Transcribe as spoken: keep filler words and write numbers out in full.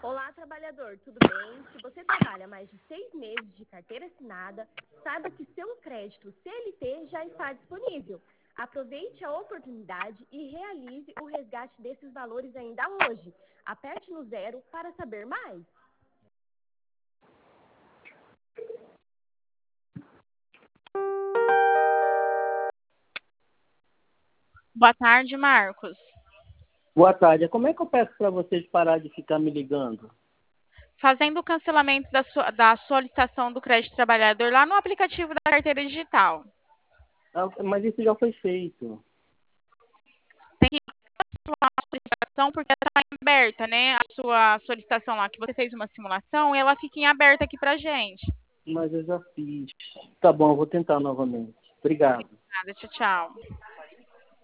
Olá, trabalhador, tudo bem? Se você trabalha mais de seis meses de carteira assinada, saiba que seu crédito C L T já está disponível. Aproveite a oportunidade e realize o resgate desses valores ainda hoje. Aperte no zero para saber mais. Boa tarde, Marcos. Boa tarde. Como é que eu peço para vocês parar de ficar me ligando? Fazendo o cancelamento da, sua, da solicitação do crédito trabalhador lá no aplicativo da carteira digital. Ah, mas isso já foi feito. Tem que cancelar a solicitação porque ela está em aberta, né? A sua solicitação lá, que você fez uma simulação, ela fica em aberta aqui pra gente. Mas eu já fiz. Tá bom, eu vou tentar novamente. Obrigado. Nada, tchau, tchau.